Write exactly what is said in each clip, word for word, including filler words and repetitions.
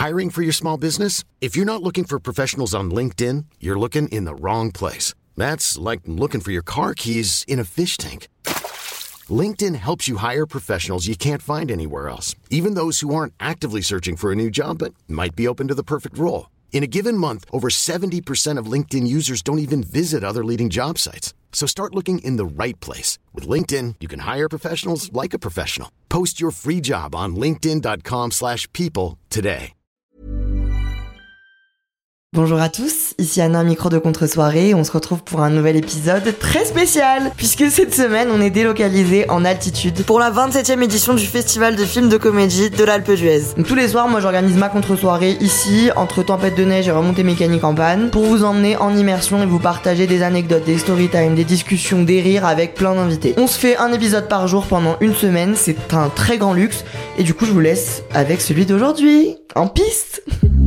Hiring for your small business? If you're not looking for professionals on LinkedIn, you're looking in the wrong place. That's like looking for your car keys in a fish tank. LinkedIn helps you hire professionals you can't find anywhere else, even those who aren't actively searching for a new job but might be open to the perfect role. In a given month, over seventy percent of LinkedIn users don't even visit other leading job sites. So start looking in the right place. With LinkedIn, you can hire professionals like a professional. Post your free job on linkedin dot com slash people today. Bonjour à tous, ici Anna, micro de contre-soirée. On se retrouve pour un nouvel épisode très spécial, puisque cette semaine, on est délocalisé en altitude pour la vingt-septième édition du Festival de films de comédie de l'Alpe d'Huez. Donc tous les soirs, moi j'organise ma contre-soirée ici, entre tempêtes de neige et remontées mécaniques en panne, pour vous emmener en immersion et vous partager des anecdotes, des story time, des discussions, des rires avec plein d'invités. On se fait un épisode par jour pendant une semaine, c'est un très grand luxe, et du coup je vous laisse avec celui d'aujourd'hui, en piste.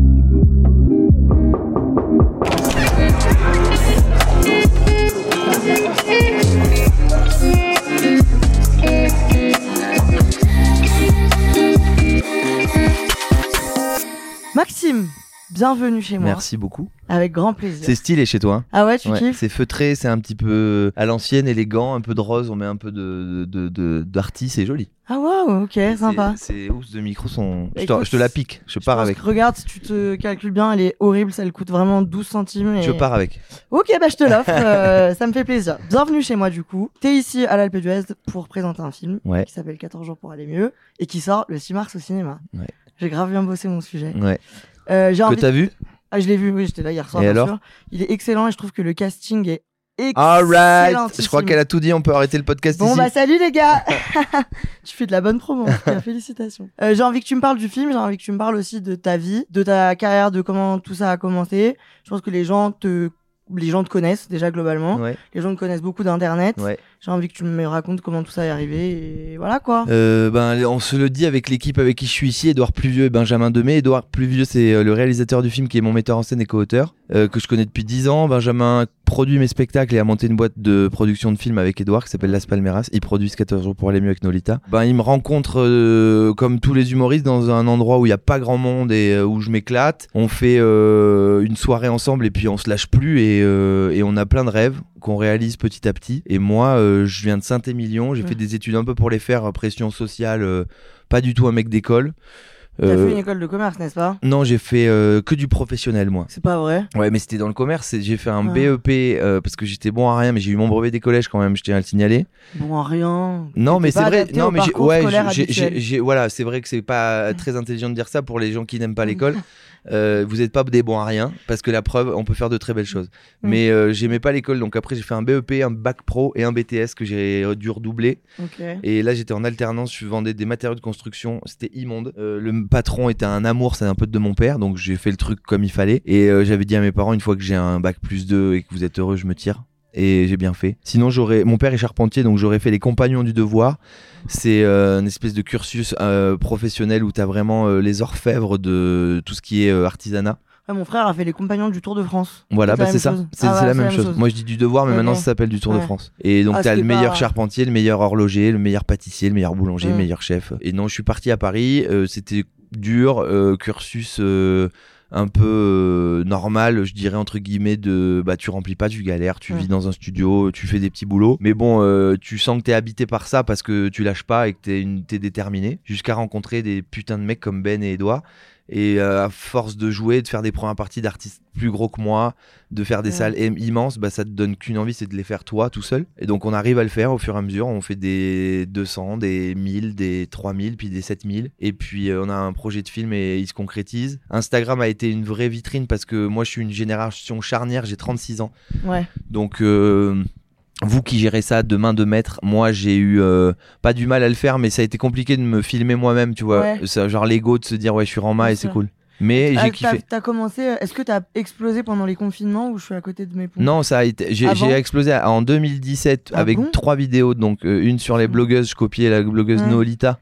Maxime, bienvenue chez moi. Merci beaucoup. Avec grand plaisir. C'est stylé chez toi. Ah ouais, tu ouais, kiffes? C'est feutré, c'est un petit peu à l'ancienne, élégant, un peu de rose, on met un peu de, de, de, d'arty, c'est joli. Ah waouh, ok, sympa. Ces housses de micro sont... Je Écoute, te, je te la pique, je, je pars avec. Regarde, si tu te calcules bien, elle est horrible, ça elle coûte vraiment douze centimes. Et... Je pars avec. Ok, bah je te l'offre, euh, ça me fait plaisir. Bienvenue chez moi du coup. T'es ici à l'Alpe d'Huez pour présenter un film ouais. qui s'appelle quatorze jours pour aller mieux et qui sort le six mars au cinéma. Ouais. J'ai grave bien bossé mon sujet. Ouais. Euh, j'ai que envie t'as de... vu? Ah, je l'ai vu, oui, j'étais là hier soir. Et bien alors sûr. Il est excellent et je trouve que le casting est excellent. Alright, je crois qu'elle a tout dit, on peut arrêter le podcast bon, ici. Bon bah salut les gars. Tu fais de la bonne promo, félicitations. Euh, j'ai envie que tu me parles du film, j'ai envie que tu me parles aussi de ta vie, de ta carrière, de comment tout ça a commencé. Je pense que les gens te... Les gens te connaissent déjà globalement. Ouais. Les gens te connaissent beaucoup d'internet. Ouais. J'ai envie que tu me racontes comment tout ça est arrivé et voilà quoi. Euh, ben, on se le dit avec l'équipe avec qui je suis ici, Édouard Pluvieux et Benjamin Demey. Édouard Pluvieux, c'est le réalisateur du film qui est mon metteur en scène et co-auteur, euh, que je connais depuis dix ans. Benjamin produit mes spectacles et a monté une boîte de production de films avec Édouard qui s'appelle Las Palmeras. Ils produisent quatorze jours pour aller mieux avec Nolita. Ben, il me rencontre euh, comme tous les humoristes dans un endroit où il n'y a pas grand monde et euh, où je m'éclate. On fait euh, une soirée ensemble et puis on se lâche plus et, euh, et on a plein de rêves qu'on réalise petit à petit. Et moi, euh, je viens de Saint-Émilion, j'ai ouais. fait des études un peu pour les faire, pression sociale, euh, pas du tout un mec d'école. T'as euh, fait une école de commerce, n'est-ce pas? Non, j'ai fait euh, que du professionnel, moi. C'est pas vrai? Ouais, mais c'était dans le commerce. J'ai fait un ah. B E P euh, parce que j'étais bon à rien, mais j'ai eu mon brevet des collèges quand même, je tiens à le signaler. Bon à rien? Non, mais c'est vrai. Non, mais j'ai, ouais, j'ai, j'ai, j'ai, voilà, c'est vrai que c'est pas très intelligent de dire ça pour les gens qui n'aiment pas l'école. Euh, vous n'êtes pas des bons à rien parce que la preuve, on peut faire de très belles choses. Mm. Mais euh, j'aimais pas l'école, donc après j'ai fait un B E P, un bac pro et un B T S que j'ai dû redoubler. Okay. Et là j'étais en alternance, je vendais des matériaux de construction, c'était immonde. Euh, le patron était un amour, c'est un pote de mon père, donc j'ai fait le truc comme il fallait. Et euh, j'avais dit à mes parents, une fois que j'ai un bac plus deux et que vous êtes heureux, je me tire. Et j'ai bien fait. Sinon, j'aurais. Mon père est charpentier, donc j'aurais fait les Compagnons du Devoir. C'est euh, une espèce de cursus euh, professionnel où t'as vraiment euh, les orfèvres de tout ce qui est euh, artisanat. Ouais, mon frère a fait les Compagnons du Tour de France. Voilà, bah c'est ça. Chose. C'est, ah, c'est ouais, la c'est même la chose. chose. Moi, je dis du Devoir, mais okay. maintenant ça s'appelle du Tour ouais. de France. Et donc, ah, t'as le meilleur pas... charpentier, le meilleur horloger, le meilleur pâtissier, le meilleur boulanger, mmh. le meilleur chef. Et non, je suis parti à Paris. Euh, c'était dur, euh, cursus. Euh, un peu euh, normal, je dirais entre guillemets, de bah tu remplis pas, tu galères, tu ouais. vis dans un studio, tu fais des petits boulots, mais bon euh, tu sens que t'es habité par ça parce que tu lâches pas et que t'es, une, t'es déterminé, jusqu'à rencontrer des putains de mecs comme Ben et Edouard. Et euh, à force de jouer, de faire des premières parties d'artistes plus gros que moi, de faire des ouais. salles immenses, bah ça te donne qu'une envie, c'est de les faire toi tout seul. Et donc on arrive à le faire au fur et à mesure. On fait des deux cents, des mille, des trois mille, puis des sept mille. Et puis euh, on a un projet de film et il se concrétise. Instagram a été une vraie vitrine parce que moi je suis une génération charnière, j'ai trente-six ans. Ouais. Donc euh, vous qui gérez ça de main de maître, moi j'ai eu euh, pas du mal à le faire, mais ça a été compliqué de me filmer moi-même, tu vois. Ouais. Ça, genre l'ego de se dire ouais je suis Rama et c'est cool. Mais ah, j'ai t'as, kiffé. T'as commencé, est-ce que t'as explosé pendant les confinements ou je suis à côté de mes pompes? Non, ça a été, j'ai, j'ai explosé en deux mille dix-sept ah avec bon trois vidéos, donc euh, une sur les blogueuses, je copiais la blogueuse ouais. Nolita.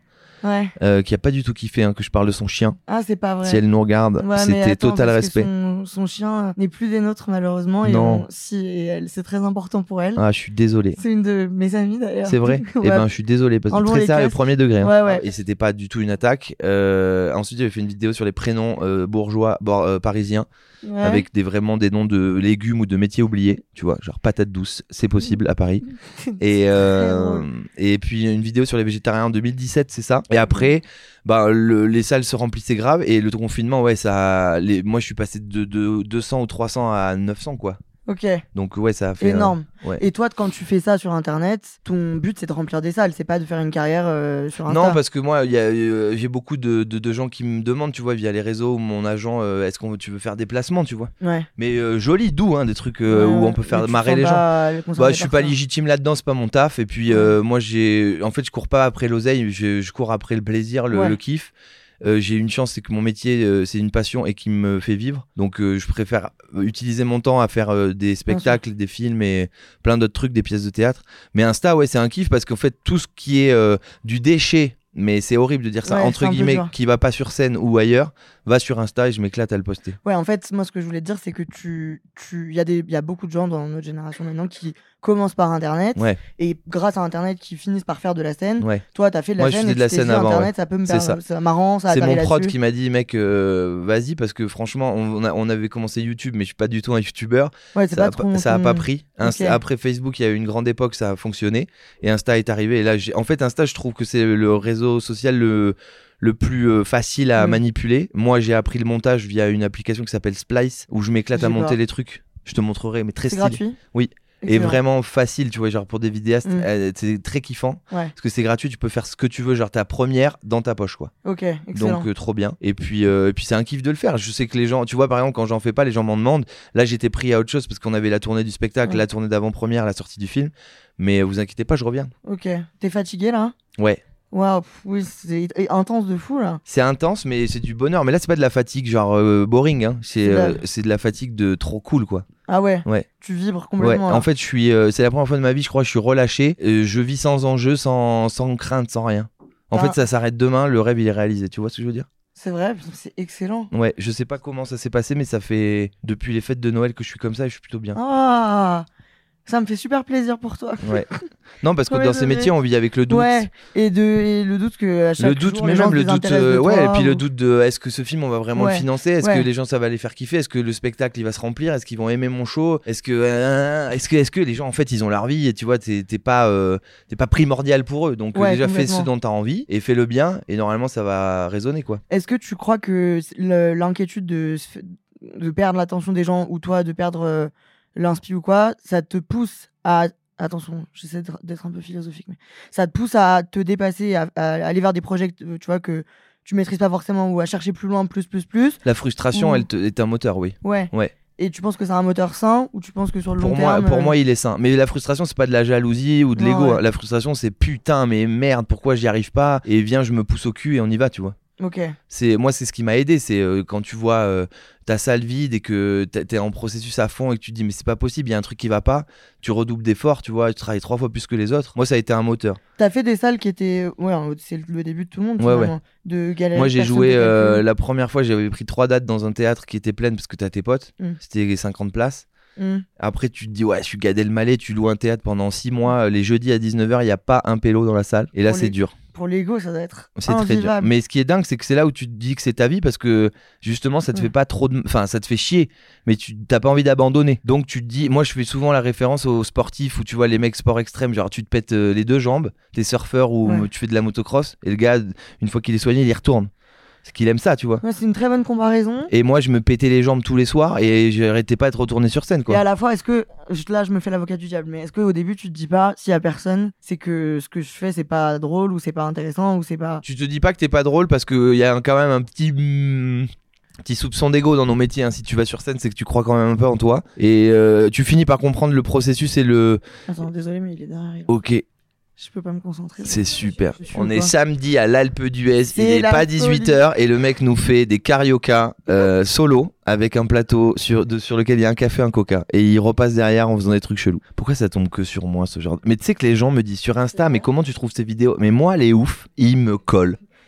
ouais. euh, qui a pas du tout kiffé hein, que je parle de son chien. Ah, c'est pas vrai. Si elle nous regarde, ouais, c'était attends, total parce respect. Que son, son chien n'est plus des nôtres malheureusement. Et non. on, si, et elle, c'est très important pour elle. Ah, je suis désolé. C'est une de mes amies d'ailleurs. C'est vrai. ouais. Eh ben, je suis désolé parce que Enlevons très sérieux, premier degré. Hein. Ouais, ouais. Et c'était pas du tout une attaque. Euh, ensuite, j'avais fait une vidéo sur les prénoms euh, bourgeois bor- euh, parisiens. Ouais. Avec des, vraiment des noms de légumes ou de métiers oubliés, tu vois, genre patate douce, c'est possible à Paris. et, euh, et puis une vidéo sur les végétariens en deux mille dix-sept, c'est ça. Et après, bah, le, les salles se remplissaient grave et le confinement, ouais, ça, les, moi je suis passé de, de deux cents ou trois cents à neuf cents, quoi. Ok. Donc ouais, ça a fait énorme. Euh, ouais. Et toi, quand tu fais ça sur Internet, ton but c'est de remplir des salles, c'est pas de faire une carrière euh, sur Insta. Non, parce que moi, y a, euh, j'ai beaucoup de, de, de gens qui me demandent, tu vois, via les réseaux, mon agent, euh, est-ce qu'on tu veux faire des placements, tu vois. Ouais. Mais euh, joli, doux, hein, des trucs euh, ouais, où on peut faire marrer les gens. Bah, je suis pas légitime là-dedans, c'est pas mon taf. Et puis euh, moi, j'ai, en fait, je cours pas après l'oseille, je, je cours après le plaisir, le, ouais. le kiff. Euh, j'ai une chance, c'est que mon métier euh, c'est une passion et qui me fait vivre, donc euh, je préfère utiliser mon temps à faire euh, des spectacles, des films et plein d'autres trucs, des pièces de théâtre. Mais Insta, ouais, c'est un kiff parce qu'en fait tout ce qui est euh, du déchet, mais c'est horrible de dire ça, ouais, entre guillemets, qui va pas sur scène ou ailleurs, va sur Insta et je m'éclate à le poster. Ouais, en fait, moi ce que je voulais te dire, c'est que tu, tu, il y a des, il y a beaucoup de gens dans notre génération maintenant qui commencent par Internet, ouais. et grâce à Internet qui finissent par faire de la scène. Ouais. Toi, t'as fait de la moi, scène. Moi, je faisais de la scène avant. Internet, ouais. ça peut me faire, c'est ça. marrant, ça. C'est mon prod là-dessus. qui m'a dit, mec, euh, vas-y, parce que franchement, on, a, on avait commencé YouTube, mais je suis pas du tout un YouTuber. Ouais, c'est ça pas a, trop. Ça a ton... pas pris. Insta, okay. Après Facebook, il y a eu une grande époque, ça a fonctionné, et Insta est arrivé. Et là, j'ai... en fait, Insta, je trouve que c'est le réseau social le le plus euh, facile à mmh. manipuler. Moi, j'ai appris le montage via une application qui s'appelle Splice, où je m'éclate j'ai à monter pas. les trucs. Je te montrerai, mais très c'est stylé. gratuit. Oui. Et vraiment facile, tu vois, genre pour des vidéastes, mmh. euh, c'est très kiffant. Ouais. Parce que c'est gratuit, tu peux faire ce que tu veux, genre ta première dans ta poche, quoi. Ok, excellent. Donc euh, trop bien. Et puis, euh, et puis c'est un kiff de le faire. Je sais que les gens, tu vois, par exemple, quand j'en fais pas, les gens m'en demandent. Là, j'étais pris à autre chose parce qu'on avait la tournée du spectacle, ouais. la tournée d'avant-première, la sortie du film. Mais vous inquiétez pas, je reviens. Ok. T'es fatigué là ? Ouais. Waouh, oui, c'est intense de fou là. C'est intense, mais c'est du bonheur. Mais là, c'est pas de la fatigue genre euh, boring, hein. C'est, c'est, euh, c'est de la fatigue de trop cool, quoi. Ah ouais. Ouais. Tu vibres complètement. Ouais. En fait, je suis. Euh, c'est la première fois de ma vie, je crois, je suis relâché. Euh, je vis sans enjeu, sans, sans crainte, sans rien. En ah. fait, ça s'arrête demain. Le rêve, il est réalisé. Tu vois ce que je veux dire ? C'est vrai, c'est excellent. Ouais. Je sais pas comment ça s'est passé, mais ça fait depuis les fêtes de Noël que je suis comme ça et je suis plutôt bien. Ah. Ça me fait super plaisir pour toi. Ouais. Non, parce que dans ces métiers, on vit avec le doute. Ouais. Et, de, et le doute que à chaque le doute, jour, mais les même gens le doute. Euh, ouais. toi, Et puis ou... le doute de est-ce que ce film on va vraiment ouais. le financer ? Est-ce ouais. que les gens ça va les faire kiffer ? Est-ce que le spectacle il va se remplir ? Est-ce qu'ils vont aimer mon show ? Est-ce que, euh, est-ce que, est-ce que les gens en fait ils ont leur vie et tu vois t'es, t'es pas, euh, t'es pas primordial pour eux. Donc ouais, déjà fais ce dont t'as envie et fais-le bien et normalement ça va résonner quoi. Est-ce que tu crois que le, l'inquiétude de de perdre l'attention des gens ou toi de perdre euh, l'inspi ou quoi, ça te pousse à attention, j'essaie d'être un peu philosophique, mais ça te pousse à te dépasser, à, à aller vers des projets, tu vois, que tu maîtrises pas forcément ou à chercher plus loin, plus, plus, plus. La frustration, ou... elle te, est un moteur, oui. Ouais. Ouais. Et tu penses que c'est un moteur sain ou tu penses que sur le pour long moi, terme... Pour euh... moi, il est sain. Mais la frustration, c'est pas de la jalousie ou de non, l'ego. Ouais. Hein. La frustration, c'est putain, mais merde, pourquoi j'y arrive pas ? Et viens, je me pousse au cul et on y va, tu vois. Ok. C'est, moi, c'est ce qui m'a aidé. C'est euh, quand tu vois euh, ta salle vide et que t'es en processus à fond et que tu te dis, mais c'est pas possible, il y a un truc qui va pas. Tu redoubles d'efforts, tu vois, tu travailles trois fois plus que les autres. Moi, ça a été un moteur. T'as fait des salles qui étaient. Ouais, c'est le début de tout le monde, ouais, ouais. De galère. Moi, j'ai joué euh, la première fois, j'avais pris trois dates dans un théâtre qui était plein parce que t'as tes potes. Mm. C'était cinquante places. Mm. Après, tu te dis, ouais, je suis Gad Elmaleh, tu loues un théâtre pendant six mois. Les jeudis à dix-neuf heures, il n'y a pas un pélo dans la salle. Et là, Pour c'est les... dur. Pour l'ego, ça doit être c'est invivable. Très dur. Mais ce qui est dingue, c'est que c'est là où tu te dis que c'est ta vie parce que justement, ça te ouais. fait pas trop de. Enfin, ça te fait chier, mais tu t'as pas envie d'abandonner. Donc, tu te dis. Moi, je fais souvent la référence aux sportifs où tu vois les mecs sport extrême, genre tu te pètes euh, les deux jambes, t'es surfeur ou ouais. tu fais de la motocross, et le gars, une fois qu'il est soigné, il y retourne. Parce qu'il aime ça, tu vois. Ouais, c'est une très bonne comparaison. Et moi, je me pétais les jambes tous les soirs et j'arrêtais pas de retourner sur scène, quoi. Et à la fois, est-ce que. Là, je me fais l'avocat du diable, mais est-ce qu'au début, tu te dis pas, s'il y a personne, c'est que ce que je fais, c'est pas drôle ou c'est pas intéressant ou c'est pas. Tu te dis pas que t'es pas drôle parce qu'il y a quand même un petit. Mm... petit soupçon d'ego dans nos métiers, hein. Si tu vas sur scène, c'est que tu crois quand même un peu en toi. Et euh, tu finis par comprendre le processus et le. Attends, désolé, mais il est derrière. Ok. Je peux pas me concentrer. C'est super. Je, je On est est à l'Alpe d'Huez, il est pas dix-huit heures et le mec nous fait des carioca euh, solo avec un plateau sur, de, sur lequel il y a un café, un coca. Et il repasse derrière en faisant des trucs chelous. Pourquoi ça tombe que sur moi ce genre de... Mais tu sais que les gens me disent sur Insta, mais comment tu trouves ces vidéos ? Mais moi, les ouf, ils me collent.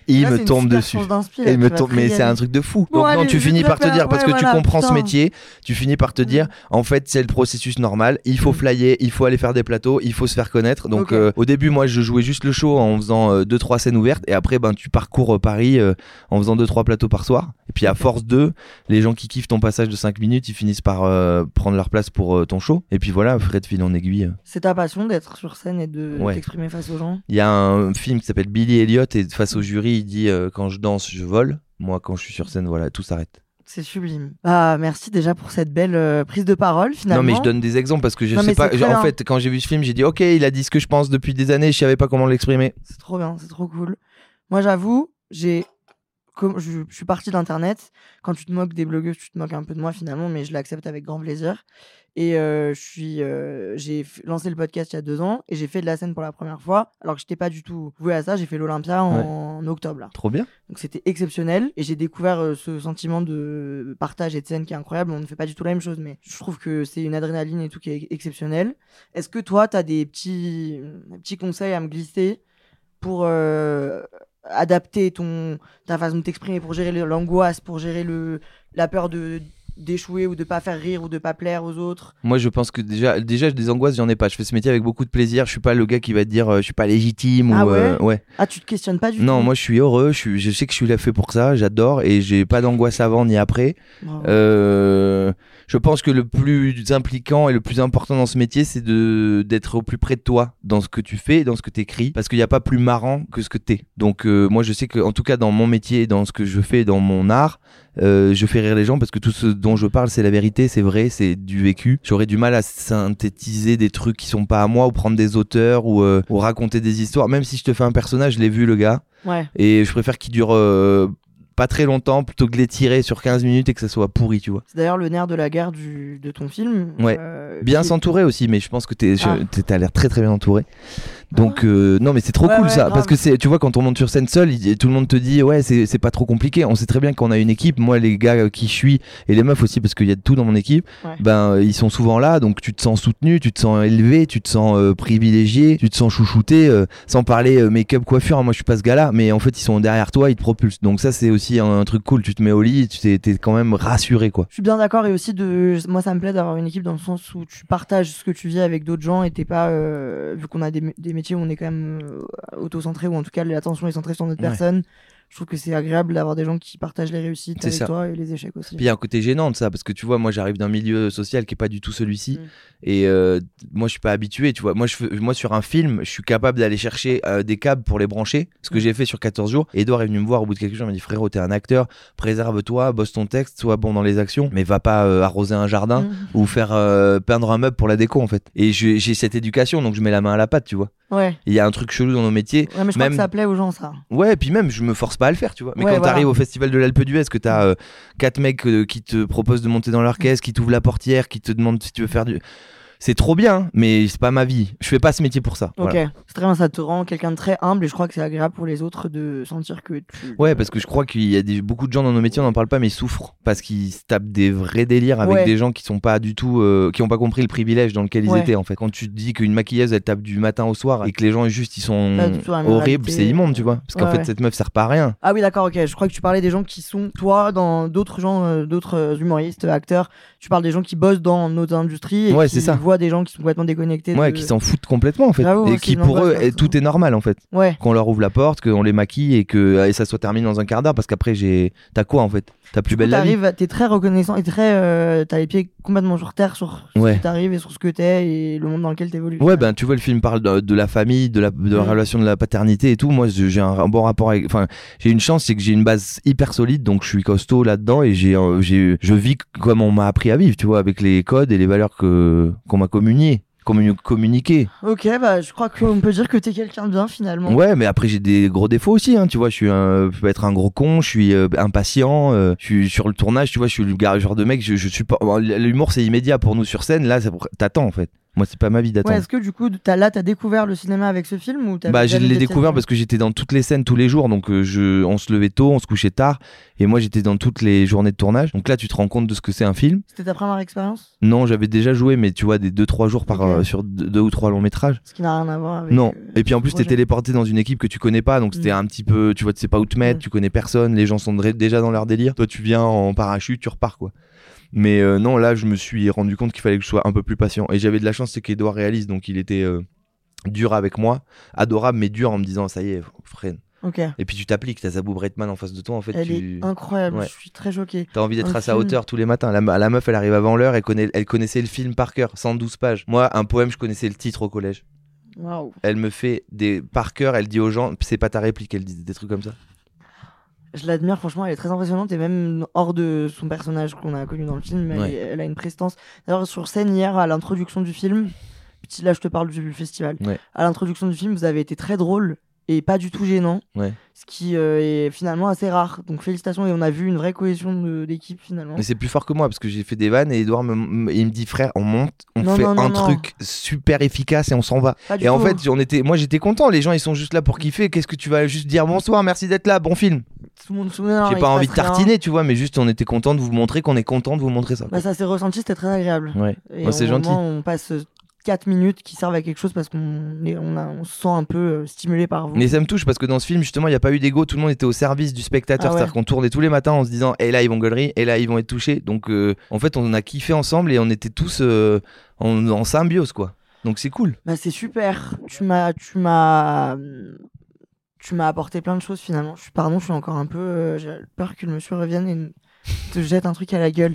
il là, me tombe dessus. Et il me tombe, mais c'est un truc de fou. Bon, Donc allez, non, tu finis par te dire, parce ouais, que voilà, tu comprends putain. ce métier, tu finis par te dire, en fait, c'est le processus normal. Il faut flyer, il faut aller faire des plateaux, il faut se faire connaître. Donc okay. euh, au début, moi, je jouais juste le show en faisant euh, deux trois scènes ouvertes, et après, ben, tu parcours euh, Paris euh, en faisant deux trois plateaux par soir. Et puis à force de, les gens qui kiffent ton passage de cinq minutes, ils finissent par euh, prendre leur place pour euh, ton show. Et puis voilà, Fred fil en aiguille. C'est ta passion d'être sur scène et de ouais. t'exprimer face aux gens. Il y a un film qui s'appelle Billy Elliot, et face au jury, il dit euh, quand je danse, je vole. Moi, quand je suis sur scène, voilà, tout s'arrête. C'est sublime. Ah, merci déjà pour cette belle euh, prise de parole, finalement. Non, mais je donne des exemples parce que je non, sais pas. En bien. fait, quand j'ai vu ce film, j'ai dit ok, il a dit ce que je pense depuis des années, je savais pas comment l'exprimer. C'est trop bien, c'est trop cool. Moi, j'avoue, j'ai. Comme je, je suis partie d'internet. Quand tu te moques des blogueuses, tu te moques un peu de moi finalement, mais je l'accepte avec grand plaisir. Et euh, je suis, euh, j'ai f- lancé le podcast il y a deux ans et j'ai fait de la scène pour la première fois. Alors que je n'étais pas du tout voué à ça. J'ai fait l'Olympia en, ouais. en octobre. Là. Trop bien. Donc c'était exceptionnel et j'ai découvert euh, ce sentiment de partage et de scène qui est incroyable. On ne fait pas du tout la même chose, mais je trouve que c'est une adrénaline et tout qui est exceptionnel. Est-ce que toi, tu as des petits, des petits conseils à me glisser pour euh, adapter ton, ta façon de t'exprimer, pour gérer l'angoisse, pour gérer le, la peur de, d'échouer ou de pas faire rire ou de pas plaire aux autres? Moi, je pense que déjà, déjà j'ai des angoisses, j'en ai pas. Je fais ce métier avec beaucoup de plaisir. Je suis pas le gars qui va te dire euh, je suis pas légitime. Ah ou, ouais, euh, ouais. Ah, tu te questionnes pas du non, tout? Non, moi je suis heureux. Je, suis, je sais que je suis là fait pour ça. J'adore et j'ai pas d'angoisse avant ni après. Wow. Euh, je pense que le plus impliquant et le plus important dans ce métier, c'est de d'être au plus près de toi dans ce que tu fais, dans ce que t'écris, parce qu'il y a pas plus marrant que ce que t'es. Donc euh, moi, je sais que en tout cas dans mon métier, dans ce que je fais, dans mon art, euh, je fais rire les gens parce que tout ce dont je parle, c'est la vérité, c'est vrai, c'est du vécu. J'aurais du mal à synthétiser des trucs qui sont pas à moi ou prendre des auteurs ou, euh, ou raconter des histoires. Même si je te fais un personnage, je l'ai vu le gars. Ouais. Et je préfère qu'il dure euh, pas très longtemps plutôt que de les tirer sur quinze minutes et que ça soit pourri, tu vois. C'est d'ailleurs le nerf de la guerre du, de ton film. Ouais. Euh, bien qui... s'entourer aussi, mais je pense que t'es, ah. je, t'as l'air très très bien entouré. Donc ah. euh, non mais c'est trop ouais, cool ouais, ça, grave. parce que c'est, tu vois, quand on monte sur scène seul, il, tout le monde te dit ouais c'est, c'est pas trop compliqué. On sait très bien qu'on a une équipe. Moi les gars qui je suis et les meufs aussi, parce qu'il y a de tout dans mon équipe, ouais. ben euh, ils sont souvent là, donc tu te sens soutenu, tu te sens élevé, tu te sens euh, privilégié, tu te sens chouchouté, euh, sans parler euh, make-up, coiffure. Hein, moi je suis pas ce gars-là, mais en fait ils sont derrière toi, ils te propulsent. Donc ça c'est aussi un, un truc cool. Tu te mets au lit, tu t'es, t'es quand même rassuré quoi. Je suis bien d'accord, et aussi de, moi ça me plaît d'avoir une équipe dans le sens où tu partages ce que tu vis avec d'autres gens et t'es pas, euh, vu qu'on a des, des métiers où on est quand même auto-centré, ou en tout cas l'attention est centrée sur notre ouais. personne. Je trouve que c'est agréable d'avoir des gens qui partagent les réussites c'est avec ça. Toi et les échecs aussi. Puis il y a un côté gênant de ça, parce que tu vois, moi j'arrive d'un milieu social qui est pas du tout celui-ci, mmh. et euh, moi je suis pas habitué, tu vois. Moi, je, moi sur un film, je suis capable d'aller chercher euh, des câbles pour les brancher, ce que mmh. j'ai fait sur quatorze jours. Edouard est venu me voir au bout de quelques jours, il m'a dit frérot, t'es un acteur, préserve-toi, bosse ton texte, sois bon dans les actions, mais va pas euh, arroser un jardin mmh. ou faire euh, peindre un meuble pour la déco en fait. Et je, j'ai cette éducation, donc je mets la main à la pâte, tu vois. Ouais. Il y a un truc chelou dans nos métiers. Ouais, mais je même... crois que ça plaît aux gens, ça. Ouais, et puis même, je me force pas à le faire, tu vois. Mais ouais, quand voilà. t'arrives au festival de l'Alpe d'Huez, que t'as euh, quatre mecs euh, qui te proposent de monter dans l'orchestre, qui t'ouvrent la portière, qui te demandent si tu veux faire du... C'est trop bien, mais c'est pas ma vie. Je fais pas ce métier pour ça. Ok, voilà. C'est très bien, ça te rend quelqu'un de très humble, et je crois que c'est agréable pour les autres de sentir que tu... Ouais, parce que je crois qu'il y a des, beaucoup de gens dans nos métiers, on n'en parle pas, mais ils souffrent parce qu'ils se tapent des vrais délires avec ouais. des gens qui sont pas du tout, euh, qui ont pas compris le privilège dans lequel ils ouais. étaient en fait. Quand tu te dis qu'une maquilleuse elle tape du matin au soir et que les gens juste ils sont horribles, c'est immonde, tu vois. Parce qu'en ouais, fait ouais. cette meuf sert pas à rien. Ah oui, d'accord, ok. Je crois que tu parlais des gens qui sont, toi, dans d'autres gens, euh, d'autres humoristes, acteurs. Tu parles des gens qui bossent dans nos industries et ouais, qui voient des gens qui sont complètement déconnectés. Ouais, de... qui s'en foutent complètement en fait. Bravo, et qui pour eux, et tout est normal en fait. Ouais. Qu'on leur ouvre la porte, qu'on les maquille et que et ça soit terminé dans un quart d'heure, parce qu'après, j'ai... t'as quoi en fait? T'as plus belle la vie. T'es très reconnaissant et très. Euh, t'as les pieds complètement sur terre sur ce ouais. qui t'arrive et sur ce que t'es et le monde dans lequel t'évolues. Ouais, ben tu vois, le film parle de, de la famille, de la, de la mmh. relation de la paternité et tout. Moi, j'ai un, un bon rapport avec. Enfin, j'ai une chance, c'est que j'ai une base hyper solide, donc je suis costaud là-dedans et j'ai, euh, j'ai, je vis comme on m'a appris à vivre, tu vois, avec les codes et les valeurs que, qu'on m'a communiées. communiquer. Ok, bah je crois qu'on peut dire que t'es quelqu'un de bien finalement. Ouais, mais après j'ai des gros défauts aussi, hein, tu vois, je suis un, je peux être un gros con, je suis euh, impatient, euh, je suis sur le tournage, tu vois, je suis le gars, genre de mec, je, je suis pas, l'humour c'est immédiat pour nous sur scène, là ça, t'attends en fait. Moi, c'est pas ma vie d'attendre. Ouais, est-ce que du coup, t'as, là, t'as découvert le cinéma avec ce film ou t'as Bah, je l'ai découvert parce que j'étais dans toutes les scènes tous les jours. Donc, euh, je, on se levait tôt, on se couchait tard. Et moi, j'étais dans toutes les journées de tournage. Donc là, tu te rends compte de ce que c'est un film. C'était ta première expérience ? Non, j'avais déjà joué, mais tu vois, des deux trois jours par, okay. euh, sur deux, deux ou trois longs métrages. Ce qui n'a rien à voir avec. Non. Euh, et puis en plus, t'es téléporté dans une équipe que tu connais pas. Donc, c'était mmh. un petit peu, tu vois, tu sais pas où te mettre, mmh. tu connais personne. Les gens sont déjà dans leur délire. Toi, tu viens en parachute, tu repars, quoi. Mais euh, non, là, je me suis rendu compte qu'il fallait que je sois un peu plus patient. Et j'avais de la chance, c'est qu'Edouard réalise, donc il était euh, dur avec moi, adorable, mais dur en me disant, ça y est, freine. Okay. Et puis tu t'appliques, t'as Zabou Breitman en face de toi, en fait. Elle tu... est incroyable, ouais. Je suis très choquée. T'as envie d'être un à sa film... hauteur tous les matins. La, la meuf, elle arrive avant l'heure, elle, connaît, elle connaissait le film par cœur, cent douze pages. Moi, un poème, je connaissais le titre au collège. Wow. Elle me fait des par cœur, elle dit aux gens, c'est pas ta réplique, elle dit des trucs comme ça. Je l'admire, franchement, elle est très impressionnante et même hors de son personnage qu'on a connu dans le film, elle, ouais. est, elle a une prestance. D'ailleurs, sur scène hier, à l'introduction du film, là je te parle du festival, ouais. à l'introduction du film, vous avez été très drôle et pas du tout gênant, ouais. ce qui euh, est finalement assez rare. Donc félicitations, et on a vu une vraie cohésion de, d'équipe finalement. Mais c'est plus fort que moi parce que j'ai fait des vannes et Edouard me, me, il me dit frère, on monte, on non, fait non, non, un non. truc super efficace et on s'en va. Pas du et tout. en fait, on était, moi j'étais content, les gens ils sont juste là pour kiffer. Qu'est-ce que tu vas juste dire bonsoir, merci d'être là, bon film. Tout le monde se souvient. J'ai pas envie de tartiner, rien. Tu vois, mais juste on était content de vous montrer qu'on est content de vous montrer ça. Bah, ça s'est ressenti, c'était très agréable. Ouais. Et moi, c'est gentil. On passe quatre minutes qui servent à quelque chose parce qu'on est, on, a, on se sent un peu euh, stimulé par vous. Mais ça me touche parce que dans ce film, justement, il n'y a pas eu d'ego, tout le monde était au service du spectateur. Ah ouais. C'est-à-dire qu'on tournait tous les matins en se disant, et là ils vont gueulerie, et là ils vont être touchés. Donc euh, en fait, on a kiffé ensemble et on était tous euh, en, en symbiose, quoi. Donc c'est cool. Bah, c'est super. Tu m'as. Tu m'as... Tu m'as apporté plein de choses finalement. Je suis, pardon, je suis encore un peu. Euh, j'ai peur que le monsieur revienne et te jette un truc à la gueule.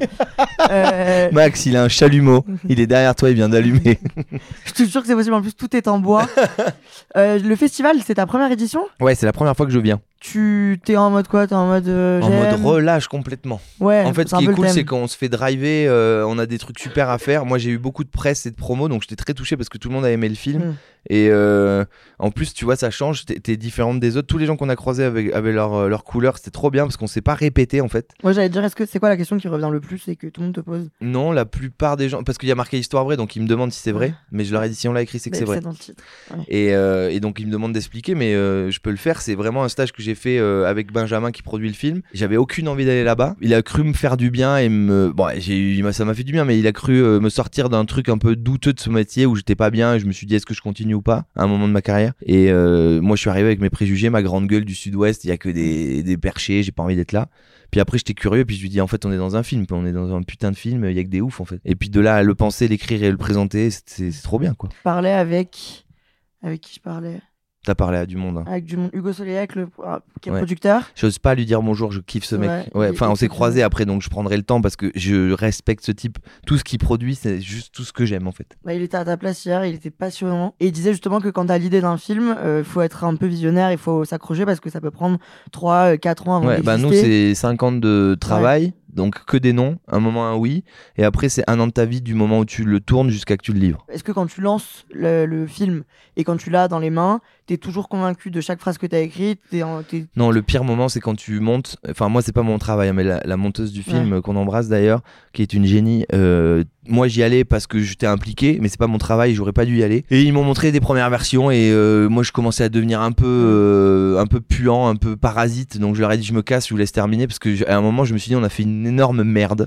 euh... Max, il a un chalumeau. Il est derrière toi, il vient d'allumer. Je te jure que c'est possible. En plus, tout est en bois. euh, le festival, c'est ta première édition ? Ouais, c'est la première fois que je viens. Tu t'es en mode quoi ? T'es en mode euh, en mode relâche complètement. Ouais. En fait, ce qui est cool, c'est qu'on se fait driver, euh, on a des trucs super à faire. Moi, j'ai eu beaucoup de presse et de promos, donc j'étais très touché parce que tout le monde a aimé le film. Mm. Et euh, en plus, tu vois, ça change. T'es, t'es différente des autres. Tous les gens qu'on a croisés avaient, avaient leur, euh, leur couleur. C'était trop bien parce qu'on s'est pas répété en fait. Moi, j'allais te dire, est-ce que c'est quoi la question qui revient le plus et que tout le monde te pose ? Non, la plupart des gens, parce qu'il y a marqué histoire vraie, donc ils me demandent si c'est vrai. Ouais. Mais je leur ai dit si on l'a écrit, c'est que bah, c'est vrai. C'est dans le titre. Ouais. Et, euh, et donc ils me demandent d'expliquer, mais euh, je peux le faire. C'est vraiment un stage que j'ai fait euh, avec Benjamin qui produit le film. J'avais aucune envie d'aller là-bas. Il a cru me faire du bien et me, bon, j'ai eu, ça m'a fait du bien, mais il a cru euh, me sortir d'un truc un peu douteux de ce métier où j'étais pas bien. Et je me suis dit est-ce que je continue ou pas à un moment de ma carrière. Et euh, moi je suis arrivé avec mes préjugés, ma grande gueule du Sud-Ouest. Il y a que des, des perchés, j'ai pas envie d'être là. Puis après j'étais curieux, puis je lui dis en fait on est dans un film, on est dans un putain de film, il y a que des oufs en fait. Et puis de là à le penser, l'écrire et le présenter, c'est, c'est, c'est trop bien quoi. Je parlais avec avec qui je parlais. T'as parlé à du monde. Hein. Avec du monde. Hugo Soleillac, le qui est ouais. producteur. J'ose pas lui dire bonjour, je kiffe ce ouais, mec. Ouais, enfin, on s'est croisés après, donc je prendrai le temps parce que je respecte ce type. Tout ce qu'il produit, c'est juste tout ce que j'aime en fait. Bah, il était à ta place hier, il était passionnant. Et il disait justement que quand t'as l'idée d'un film, il euh, faut être un peu visionnaire, il faut s'accrocher parce que ça peut prendre trois quatre ans avant ouais, d'exister. Bah nous, c'est cinq ans de travail. Ouais. Donc que des noms, un moment un oui, et après c'est un an de ta vie du moment où tu le tournes jusqu'à que tu le livres. Est-ce que quand tu lances le, le film et quand tu l'as dans les mains, t'es toujours convaincu de chaque phrase que t'as écrite t'es en, t'es... Non, le pire moment c'est quand tu montes, enfin moi c'est pas mon travail, mais la, la monteuse du film ouais. qu'on embrasse d'ailleurs, qui est une génie, euh, moi j'y allais parce que j'étais impliqué, mais c'est pas mon travail, j'aurais pas dû y aller. Et ils m'ont montré des premières versions et euh, moi je commençais à devenir un peu, euh, un peu puant, un peu parasite, donc je leur ai dit je me casse, je vous laisse terminer parce que à un moment je me suis dit on a fait une énorme merde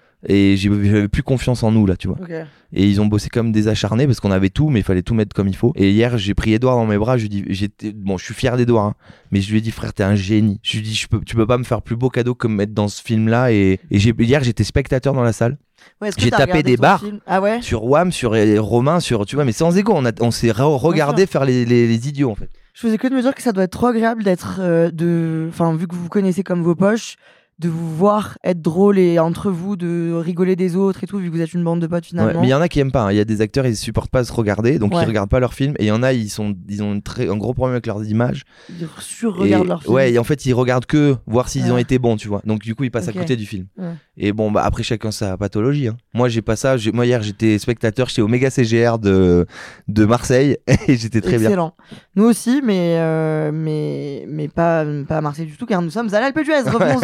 et j'avais plus confiance en nous là tu vois. Okay. Et ils ont bossé comme des acharnés parce qu'on avait tout mais il fallait tout mettre comme il faut. Et hier j'ai pris Edouard dans mes bras, je lui dis j'étais bon, je suis fier d'Edouard hein, mais je lui ai dit frère t'es un génie. Je lui ai dit je peux, tu peux pas me faire plus beau cadeau que me mettre dans ce film là et, et j'ai, hier j'étais spectatateur dans la salle. Ouais, j'ai tapé des barres ah ouais sur W A M, sur Romain, sur tu vois mais sans égo on, a, on s'est re- regardé faire les, les, les idiots en fait. Je faisais que de me dire que ça doit être trop agréable d'être euh, de enfin vu que vous vous connaissez comme vos poches, de vous voir être drôle et entre vous de rigoler des autres et tout vu que vous êtes une bande de potes finalement. Ouais, mais il y en a qui aiment pas, il hein. y a des acteurs ils supportent pas se regarder donc ouais. ils regardent pas leurs films et il y en a ils sont ils ont une très, un gros problème avec leurs images. Ils sur-regardent leurs films. Ouais, et en fait ils regardent que voir s'ils ouais. ont été bons tu vois. Donc du coup ils passent okay. à côté du film. Ouais. Et bon bah après chacun sa pathologie hein. Moi j'ai pas ça, j'ai... moi hier j'étais spectateur, j'étais au méga C G R de de Marseille et j'étais très Excellent. bien. Excellent. Nous aussi mais euh, mais mais pas pas à Marseille du tout car nous sommes à l'Alpe d'Huez. Revenons-en.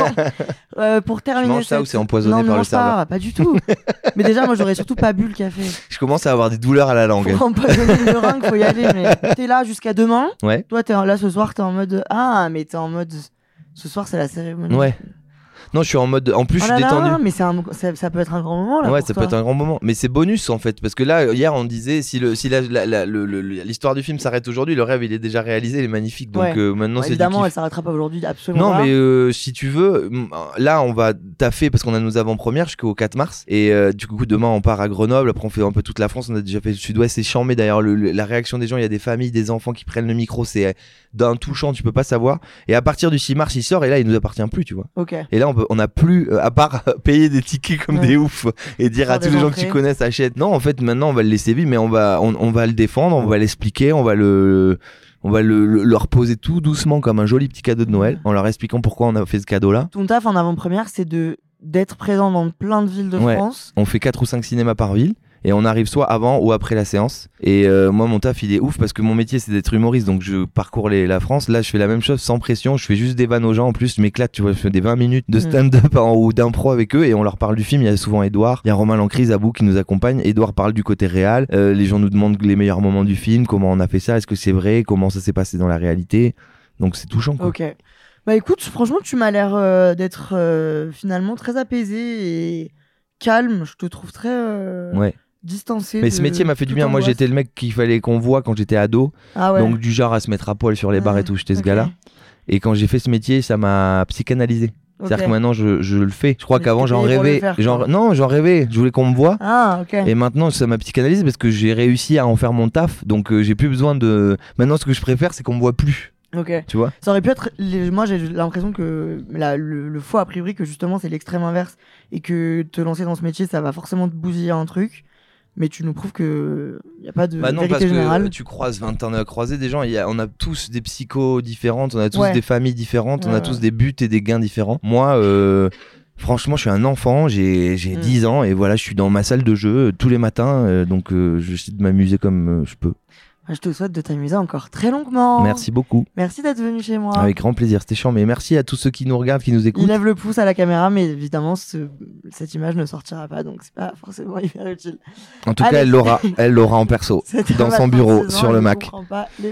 euh, pour terminer. Tu manges ça cette... ou c'est empoisonné non, par non, le serveur? pas, pas du tout. Mais déjà, moi, j'aurais surtout pas bu le café. Je commence à avoir des douleurs à la langue. Pour empoisonner le meringue, faut y aller. Mais t'es là jusqu'à demain. Ouais. Toi, t'es en... là ce soir, t'es en mode ah, mais t'es en mode ce soir, c'est la cérémonie. Ouais. Non, je suis en mode. En plus, oh je suis là détendu. là, mais c'est un... ça, ça peut être un grand moment là. Ouais, pour ça toi. peut être un grand moment. Mais c'est bonus en fait. Parce que là, hier, on disait si, le, si la, la, la, le, le, l'histoire du film s'arrête aujourd'hui, le rêve il est déjà réalisé, il est magnifique. Donc ouais. euh, maintenant, ouais, c'est évidemment, du kiff. elle s'arrêtera pas aujourd'hui, absolument. Non, pas. mais euh, si tu veux, là, on va taffer parce qu'on a nos avant-premières jusqu'au quatre mars. Et euh, du coup, demain, on part à Grenoble. Après, on fait un peu toute la France. On a déjà fait le Sud-Ouest. C'est chambé d'ailleurs. Le, le, la réaction des gens, il y a des familles, des enfants qui prennent le micro. C'est d'un touchant, tu peux pas savoir. Et à partir du six mars, il sort. Et là, il nous appartient plus, tu vois. Ok. Et là, on, peut, on a plus, euh, à part payer des tickets comme ouais. des oufs et dire Faire à tous les gens entrées. que tu connaisses achète. Non, en fait, maintenant, on va le laisser vivre, mais on va, on, on va le défendre, on va l'expliquer, on va le, on va le, le, leur poser tout doucement comme un joli petit cadeau de Noël, en leur expliquant pourquoi on a fait ce cadeau-là. Ton taf en avant-première, c'est de d'être présent dans plein de villes de ouais. France. On fait quatre ou cinq cinémas par ville. Et on arrive soit avant ou après la séance. Et euh, moi, mon taf, il est ouf parce que mon métier, c'est d'être humoriste. Donc, je parcours les, la France. Là, je fais la même chose sans pression. Je fais juste des vannes aux gens. En plus, je m'éclate. Tu vois, je fais des vingt minutes de stand-up mmh. ou d'impro avec eux. Et on leur parle du film. Il y a souvent Edouard. Il y a Romain Lancrise à bout qui nous accompagne. Edouard parle du côté réel. Euh, les gens nous demandent les meilleurs moments du film. Comment on a fait ça? Est-ce que c'est vrai? Comment ça s'est passé dans la réalité? Donc, c'est touchant, quoi. Ok. Bah écoute, franchement, tu m'as l'air euh, d'être euh, finalement très apaisé et calme. Je te trouve très... Euh... Ouais. distancé. Mais ce métier m'a fait du bien. Moi, j'étais le mec qu'il fallait qu'on voit quand j'étais ado. Ah ouais. Donc, du genre à se mettre à poil sur les bars mmh, et tout. J'étais okay. ce gars-là. Et quand j'ai fait ce métier, ça m'a psychanalysé. Okay. C'est-à-dire que maintenant, je, je le fais. Je crois mais qu'avant, j'en rêvais. Faire, genre, non, j'en rêvais. Je voulais qu'on me voie. Ah, ok. Et maintenant, ça m'a psychanalysé parce que j'ai réussi à en faire mon taf. Donc, euh, j'ai plus besoin de. Maintenant, ce que je préfère, c'est qu'on me voit plus. Ok. Tu vois. Ça aurait pu être. Moi, j'ai l'impression que la, le, le faux a priori que justement, c'est l'extrême inverse et que te lancer dans ce métier, ça va forcément te bousiller un truc. Mais tu nous prouves qu'il n'y a pas de bah non, vérité parce générale. Que tu croises, t'en as croisé des gens, y a, on a tous des psychos différentes, on a tous ouais. des familles différentes, ouais, on a ouais. tous des buts et des gains différents. Moi, euh, franchement, je suis un enfant, j'ai, j'ai mm. dix ans et voilà, je suis dans ma salle de jeu tous les matins, euh, donc euh, j'essaie de m'amuser comme euh, je peux. Je te souhaite de t'amuser encore très longuement. Merci beaucoup. Merci d'être venu chez moi. Avec grand plaisir, c'était chiant. Mais merci à tous ceux qui nous regardent, qui nous écoutent. Il lève le pouce à la caméra, mais évidemment, ce... cette image ne sortira pas, donc c'est pas forcément hyper utile. En tout Allez. cas, elle l'aura, elle l'aura en perso, dans son bureau, sur le Mac. Pas les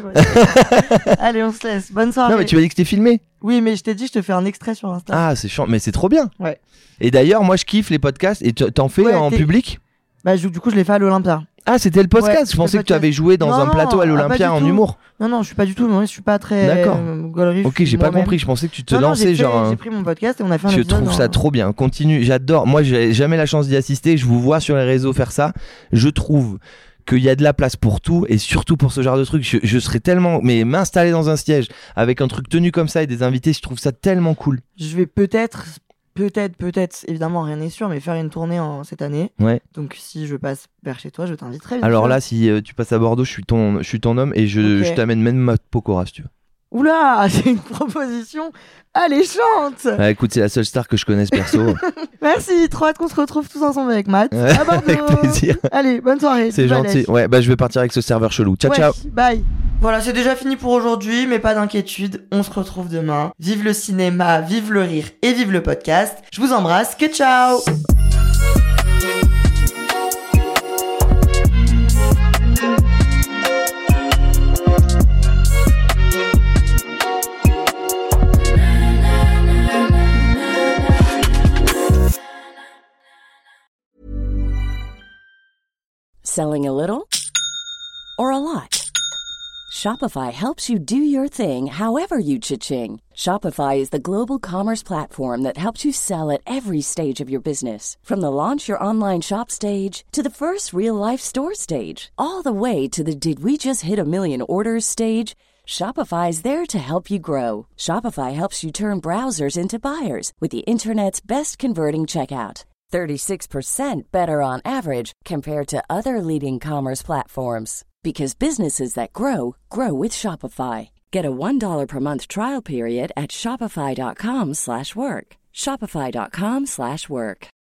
Allez, on se laisse. Bonne soirée. Non, mais tu m'as dit que c'était filmé. Oui, mais je t'ai dit, je te fais un extrait sur Insta. Ah, c'est chiant, mais c'est trop bien. Ouais. Et d'ailleurs, moi, je kiffe les podcasts. Et t'en fais ouais, en t'es... public? Bah, je, du coup, je l'ai fait à l'Olympia. Ah, c'était le podcast. Ouais, je pensais que podcast. tu avais joué dans non, un plateau à l'Olympia en tout. humour. Non, non, je suis pas du tout. Moi, je suis pas très. D'accord. Euh, gaulerie, ok, j'ai pas compris. Je pensais que tu te non, lançais non, j'ai genre. Fait, j'ai pris mon podcast et on a fait un Je épisode. trouve en... ça trop bien. Continue. J'adore. Moi, j'ai jamais la chance d'y assister. Je vous vois sur les réseaux faire ça. Je trouve qu'il y a de la place pour tout et surtout pour ce genre de truc. Je, je serais tellement. Mais m'installer dans un siège avec un truc tenu comme ça et des invités, je trouve ça tellement cool. Je vais peut-être. Peut-être, peut-être, évidemment, rien n'est sûr, mais faire une tournée en cette année. Ouais. Donc, si je passe vers chez toi, je t'inviterai. Alors sûr. là, si euh, tu passes à Bordeaux, je suis ton, je suis ton homme et je, okay. je t'amène même ma Pokora si tu veux. Oula, c'est une proposition alléchante. Ah, écoute, c'est la seule star que je connaisse perso. Merci, trop hâte qu'on se retrouve tous ensemble avec Matt. Ouais, à Bordeaux. avec plaisir. Allez, bonne soirée. C'est gentil. Laisse. Ouais, bah je vais partir avec ce serveur chelou. Ciao, ouais, ciao. Bye. Voilà, c'est déjà fini pour aujourd'hui, mais pas d'inquiétude, on se retrouve demain. Vive le cinéma, vive le rire et vive le podcast. Je vous embrasse, que ciao. Selling a little or a lot? Shopify helps you do your thing however you cha-ching. Shopify is the global commerce platform that helps you sell at every stage of your business. From the launch your online shop stage to the first real-life store stage, all the way to the did we just hit a million orders stage. Shopify is there to help you grow. Shopify helps you turn browsers into buyers with the internet's best converting checkout. thirty-six percent better on average compared to other leading commerce platforms. Because businesses that grow, grow with Shopify. Get a one dollar per month trial period at shopify.com slash work. Shopify.com slash work.